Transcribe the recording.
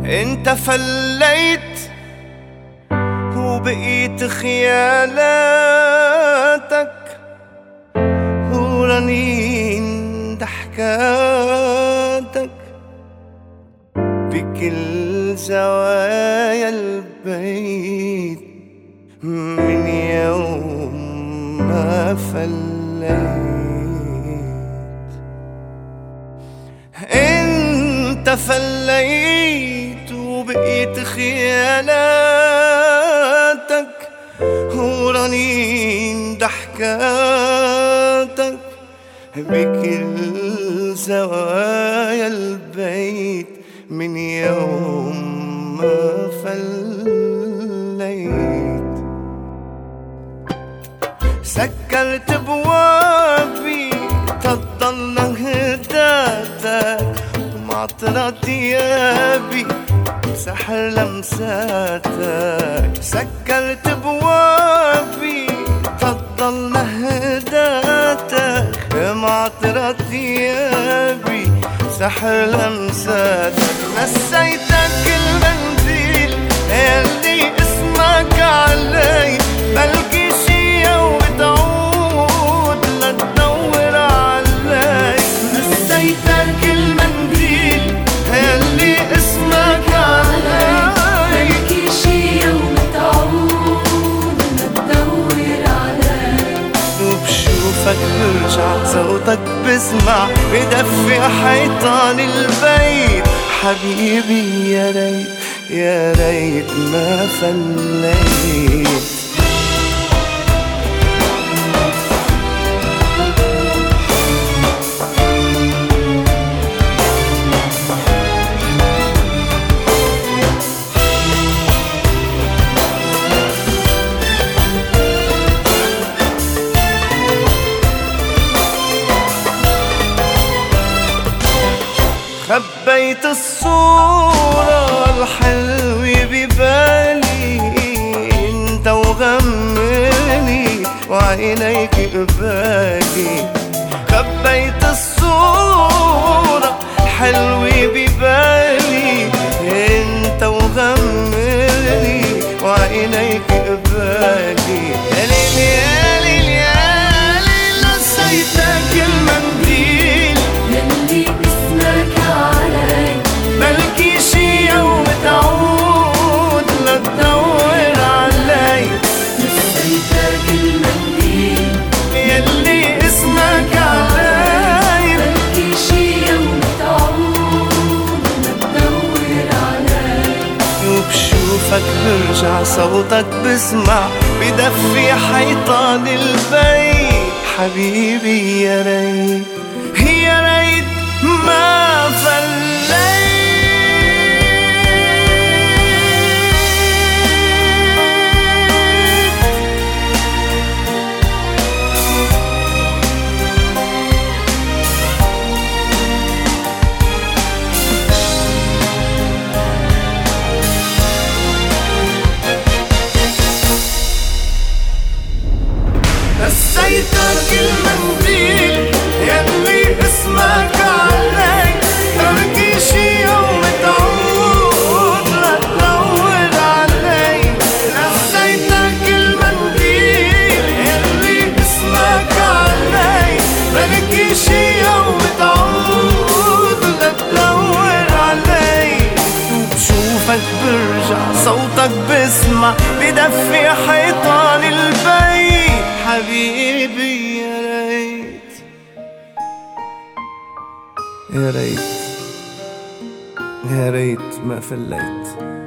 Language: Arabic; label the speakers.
Speaker 1: انت فليت وبقيت خيالاتك ورنين ضحكاتك بكل زوايا البيت من يوم ما فليت. انت فليت وبقيت خيالاتك ورنين ضحكاتك بكل زوايا البيت من يوم ما فليت. سكرت بوابي تضل هداتك ومعطرة ثيابي سحر لمساتك. سكرت بوابي تضل هداتك معطرة ثيابي سحر لمساتك. نسيتك المنديل اللي اسمك علي بلقي شي وتعود لتدور علي. نسيتك المنديل اللي اسمك علي
Speaker 2: بلقي شي وتعود لتدور علي.
Speaker 1: وبشوفك برجع صوتك بسمع بدفي حيطان البيت. حبيبي يا ريت يا ريت ما فليت. خبيت الصورة الحلوة ببالي انت وغمرني وعينيك قبالي. خبيت الصورة الحلوة ببالي انت وغمرني وعينيك قبالي. يا ليل يا ليل يا ليل نسيتك المنديل
Speaker 2: يلي اسمك علي
Speaker 1: بلقي شي وتعود لتدور علي.
Speaker 2: نسيتك المنديل
Speaker 1: يلي اسمك علي
Speaker 2: بلقي شي وتعود لتدور علي.
Speaker 1: وبشوفك برجع صوتك بسمع بدفي حيطان البيت. حبيبي يا ريت يا ريت ما فليت. نسيتك المنديل يلي اسمك علي بلقي شي وتعود لتدور علي. نسيتك المنديل يلي اسمك علي بلقي شي وتعود لتدور علي. وبشوفك برجع صوتك بسمع بدفي حيطان البيت. حبيبي يا ريت يا ريت يا ريت ما فليت.